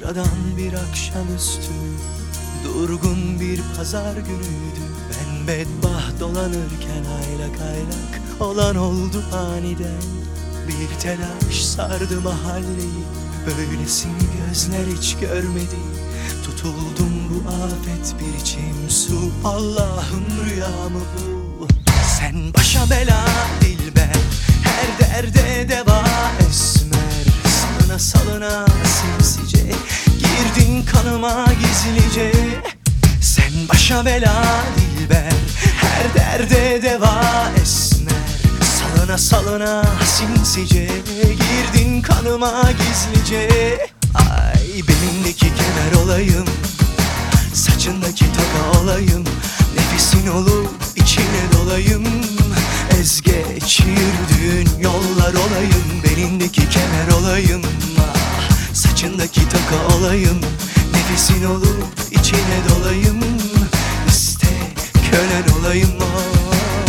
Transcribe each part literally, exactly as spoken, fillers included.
sıradan bir akşamüstü, durgun bir pazar günüydü. Ben bedbaht dolanırken aylak aylak olan oldu aniden. Bir telaş sardı mahalleyi, böylesini gözler hiç görmedi. Tutuldum bu afet bir içim su, Allah'ım rüya mı bu? Sen başa bela dilber, her derde deva esmer. Salına salına sinsice girdin kanıma gizlice. Sen başa bela dilber, her derde deva esmer. Salına salına sinsice girdin kanıma gizlice. Ay belindeki kemer olayım, saçındaki toka olayım, nefesin olup içine dolayım. Ezgeç yürüdüğün yollar olayım, belindeki kemer olayım, ah, saçındaki toka olayım, nefesin olup içine dolayım. İste kölen olayım, ah.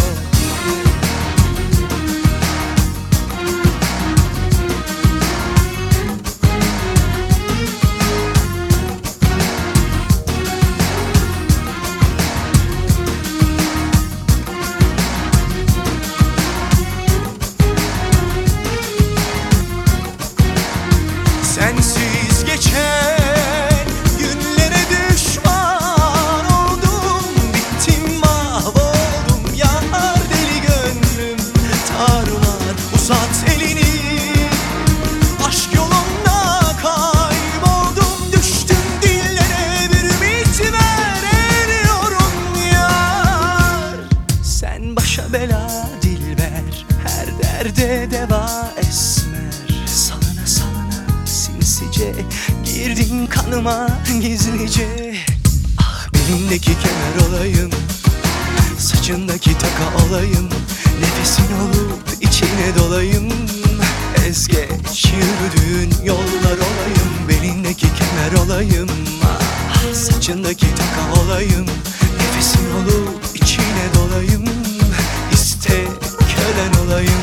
Sensiz geçen günlere düşman oldum, bittim mahvoldum yar deli gönlüm tarumar. Uzat elini, aşk yolunda kayboldum, düştüm dillere bir ümit ver, eriyorum yar. Sen başa bela dilber, her derde deva esmer. Salına salına sinsice girdin kanıma gizlice. Ah belindeki kemer olayım, saçındaki taka olayım, nefesin olup içine dolayım. Ezgeç yürüdüğün yollar olayım, belindeki kemer olayım, ah, saçındaki taka olayım, nefesin olup içine dolayım. İste kölen olayım.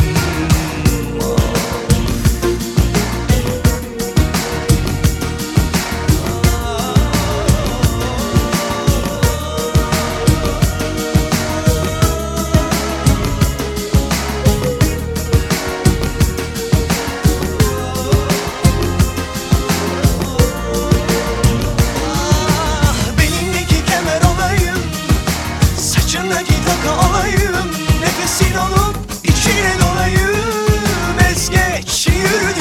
Saçındaki toka olayım, nefesin olup içine dolayım. Ezgeç yürüdüm